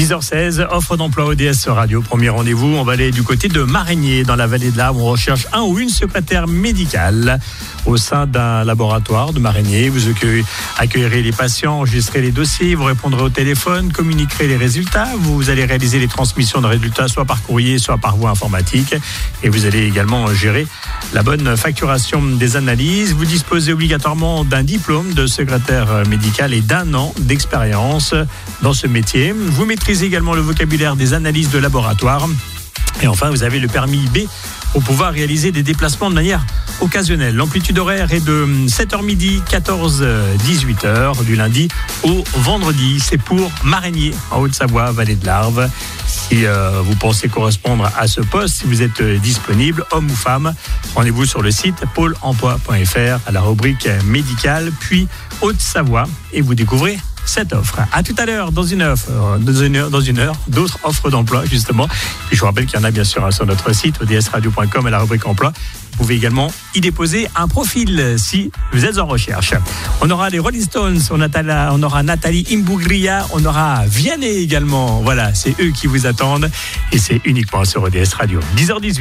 10h16, offre d'emploi ODS Radio. Premier rendez-vous, on va aller du côté de Marigné, dans la vallée de l'Arve. On recherche un ou une secrétaire médicale au sein d'un laboratoire de Marigné. Vous accueillerez les patients, enregistrerez les dossiers, vous répondrez au téléphone, communiquerez les résultats. Vous allez réaliser les transmissions de résultats, soit par courrier, soit par voie informatique. Et vous allez également gérer la bonne facturation des analyses. Vous disposez obligatoirement d'un diplôme de secrétaire médical et d'1 an d'expérience dans ce métier. Vous maîtrisez également le vocabulaire des analyses de laboratoire. Et enfin, vous avez le permis B pour pouvoir réaliser des déplacements de manière occasionnelle. L'amplitude horaire est de 7h midi, 14-18h, du lundi au vendredi. C'est pour Marigné, en Haute-Savoie, vallée de l'Arve. Si vous pensez correspondre à ce poste, si vous êtes disponible, homme ou femme, rendez-vous sur le site pôle-emploi.fr à la rubrique médicale, puis Haute-Savoie, et vous découvrez cette offre. À tout à l'heure, dans une heure, d'autres offres d'emploi, justement. Puis je vous rappelle qu'il y en a bien sûr sur notre site, odsradio.com, à la rubrique emploi. Vous pouvez également y déposer un profil si vous êtes en recherche. On aura les Rolling Stones, on aura Nathalie Imbruglia, on aura Vianney également. Voilà, c'est eux qui vous attendent et c'est uniquement sur ODS Radio. 10h18.